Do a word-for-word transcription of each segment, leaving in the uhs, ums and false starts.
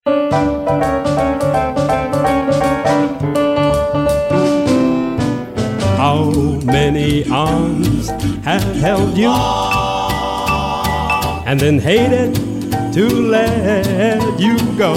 How many arms have held you and then hated to let you go?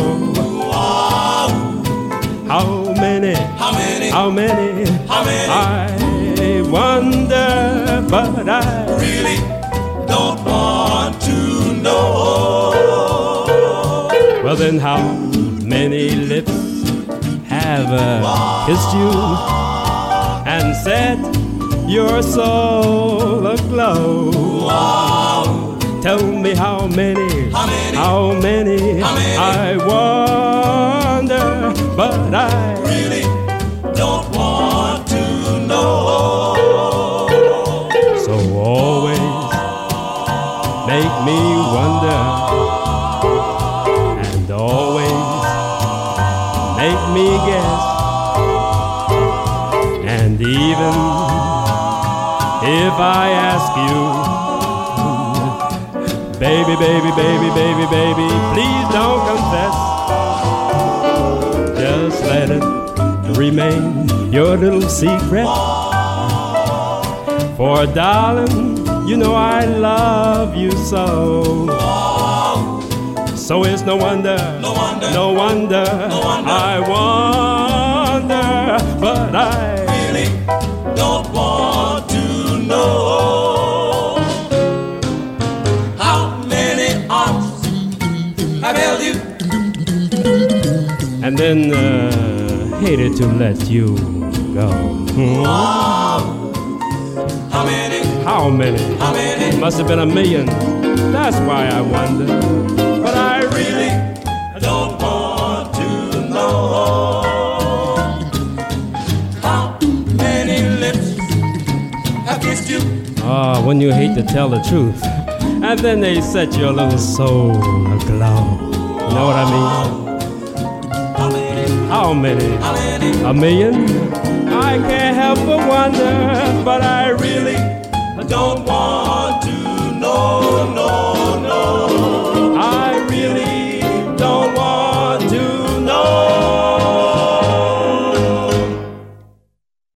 How many, how many, how many, how many? I wonder, but I really don't want to know. Well then, how many lips have uh, kissed you and set your soul aglow? Tell me how many, how many, how many, how many? I wonder, but I really don't want to know. So always make me wonder, and always make me guess, and even if I ask you, baby, baby, baby, baby, baby, please don't confess. Just let it remain your little secret. For darling, you know I love you so. So it's no wonder, no wonder, no wonder, no wonder. I wonder, but I really don't want to know. How many arms have held you and then uh, hated to let you go? Hmm? How many, How many? how many? Must have been a million. That's why I wonder. But I really don't want to know. How many lips have kissed you? Ah, when you hate to tell the truth, and then they set your little soul aglow. You know what I mean? How many, How many? how many? A million? I can't help but wonder, but I really don't want to know, no.